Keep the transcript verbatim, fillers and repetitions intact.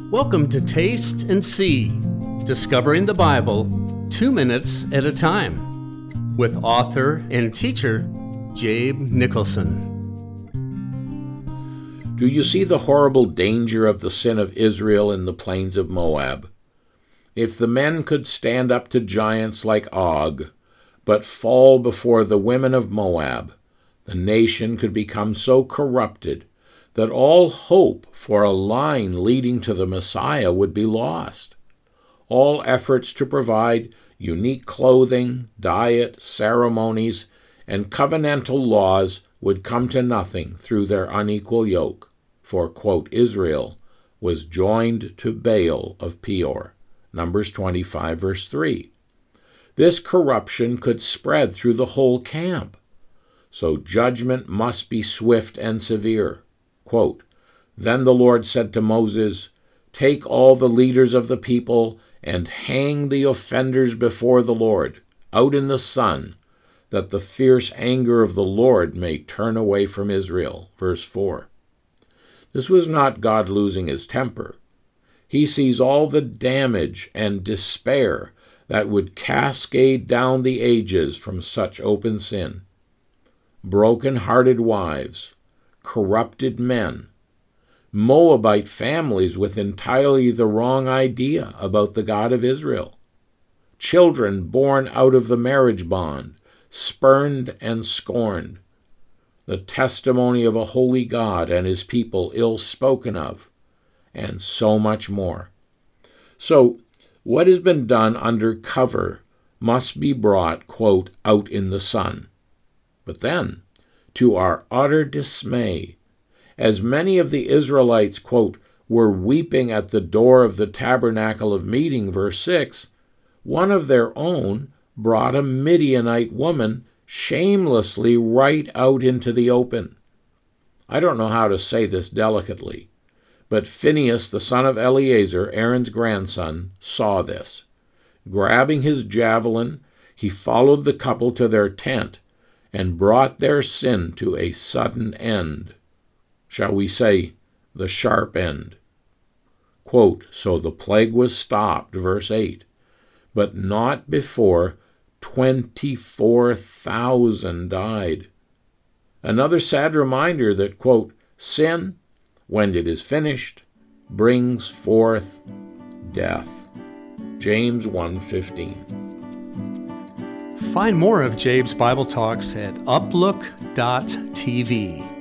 Welcome to Taste and See, discovering the Bible two minutes at a time, with author and teacher Jabe Nicholson. Do you see the horrible danger of the sin of Israel in the plains of Moab? If the men could stand up to giants like Og, but fall before the women of Moab, the nation could become so corrupted that all hope for a line leading to the Messiah would be lost. All efforts to provide unique clothing, diet, ceremonies, and covenantal laws would come to nothing through their unequal yoke, for, quote, Israel was joined to Baal of Peor, Numbers twenty-five, verse three. This corruption could spread through the whole camp, so judgment must be swift and severe. Quote, Then the Lord said to Moses, Take all the leaders of the people and hang the offenders before the Lord, out in the sun, that the fierce anger of the Lord may turn away from Israel. Verse four. This was not God losing his temper. He sees all the damage and despair that would cascade down the ages from such open sin. Broken-hearted wives, corrupted men, Moabite families with entirely the wrong idea about the God of Israel, children born out of the marriage bond, spurned and scorned, the testimony of a holy God and his people ill spoken of, and so much more. So, what has been done under cover must be brought, quote, out in the sun. But then, to our utter dismay, as many of the Israelites, quote, were weeping at the door of the tabernacle of meeting, verse six, one of their own brought a Midianite woman shamelessly right out into the open. I don't know how to say this delicately, but Phinehas, the son of Eleazar, Aaron's grandson, saw this. Grabbing his javelin, he followed the couple to their tent and brought their sin to a sudden end. Shall we say, the sharp end? Quote, So the plague was stopped, verse eight, but not before twenty-four thousand died. Another sad reminder that, quote, sin, when it is finished, brings forth death. James one fifteen. Find more of Jabe's Bible Talks at uplook dot t v.